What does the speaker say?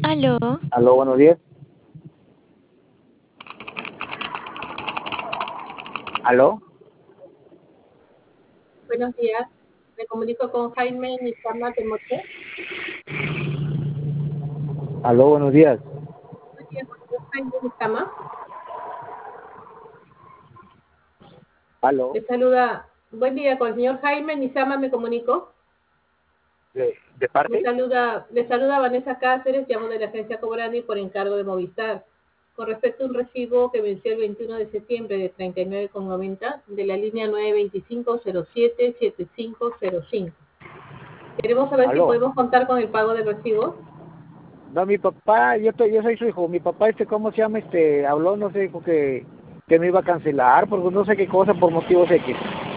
Aló, Aló, buenos días. Aló, Buenos días, me comunico con Jaime Nizama Temote. aló, buenos días. Buenos días, con el señor Jaime Nizama. Aló, Le saluda, buen día, con el señor Jaime Nizama me comunico. ¿de parte? Le saluda Vanessa Cáceres, llamo de la agencia Cobrani por encargo de Movistar. Con respecto a un recibo que venció el 21 de septiembre de 39,90 de la línea 925-07-7505. Queremos saber si Aló. podemos contar con el pago del recibo. No, mi papá, yo soy su hijo. Mi papá, ¿cómo se llama? Habló, no sé, dijo que me iba a cancelar, porque no sé qué cosa, por motivos X.